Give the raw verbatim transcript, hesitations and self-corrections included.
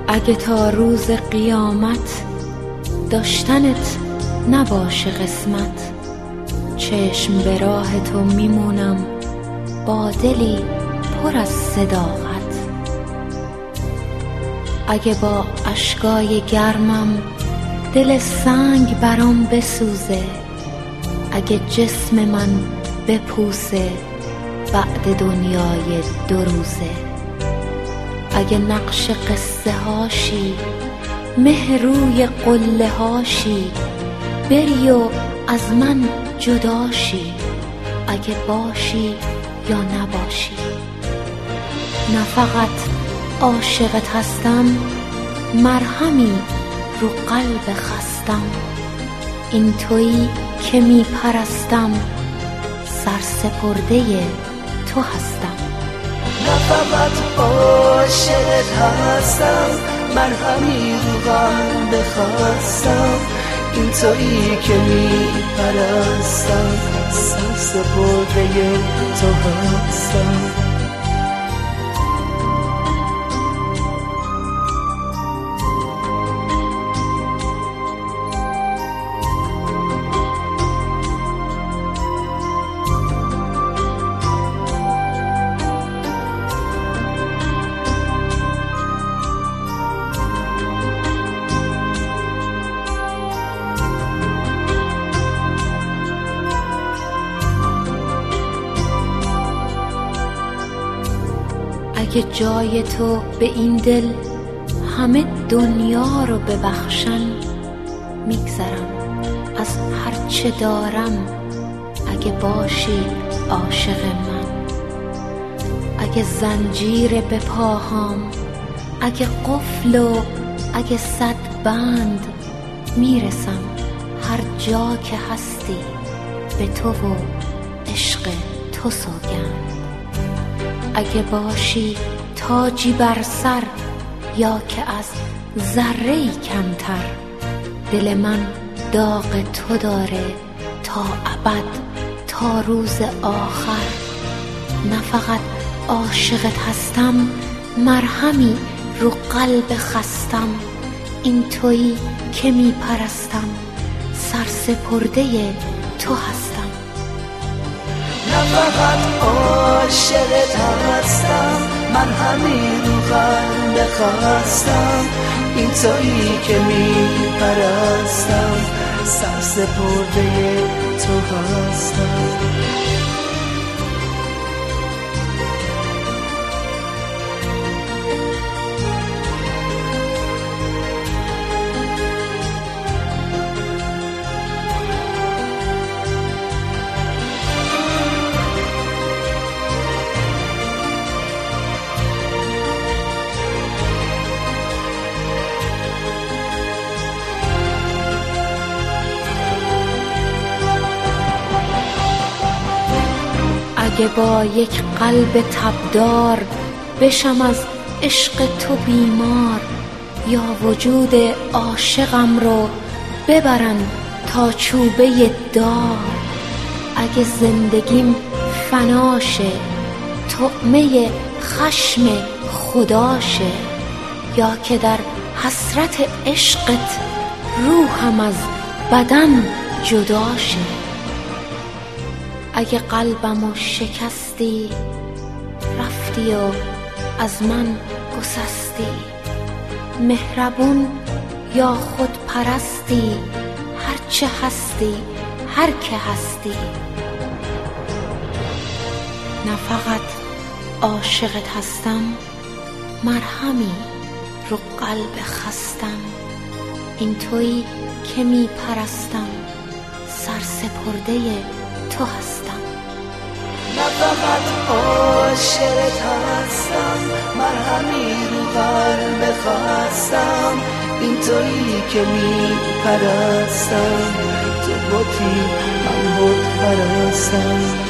اگه تا روز قیامت داشتنت نباشه قسمت، چشم به راه تو میمونم با دلی پر از صداقت. اگه با اشکای گرمم دل سنگ برام بسوزه، اگه جسم من بپوسه بعد دنیای دو روزه، اگه نقش قصه هاشی مه روی قله هاشی، بری و از من جداشی، اگه باشی یا نباشی. نه فقط عاشقت هستم، مرهمی رو قلب خستم، این تویی که می پرستم، سرسپرده تو هستم. نه فقط عاشقت هستم، مرهمی رو قلب خستم، این تویی که می پرستم، سرسپرده تو هستم. اگه جای تو به این دل همه دنیا رو ببخشن، میگذرم از هر چه دارم اگه باشی عاشق من. اگه زنجیر به پاهام، اگه قفل و اگه صد بند، میرسم هر جا که هستی به تو و عشق تو سوگند. اگه باشی تاجی بر سر یا که از ذره‌ای کمتر، دل من داغ تو داره تا ابد تا روز آخر. نه فقط عاشقت هستم، مرهمی رو قلب خستم، این تویی که می پرستم، سرسپرده تو هستم. نه فقط عاشقت هستم، من همین رو قلب خستم، این تویی که می پرستم، سرسپرده تو هستم. اگه با یک قلب تبدار بشم از عشق تو بیمار، یا وجود عاشقم رو ببرن تا چوبه دار. اگه زندگیم فناشه، طعمه خشم خداشه، یا که در حسرت عشقت روحم از بدن جداشه. اگه قلبمو شکستی رفتی و از من گسستی، مهربون یا خود پرستی، هرچه هستی هر که هستی. نه فقط عاشقت هستم، مرهمی رو قلب خستم، این تویی که می پرستم، سرسپرده تو هستم. نه فقط عاشقت هستم، مرهمی رو قلب خستم، این تویی که می پرستم، تو بودی من بود پرستم.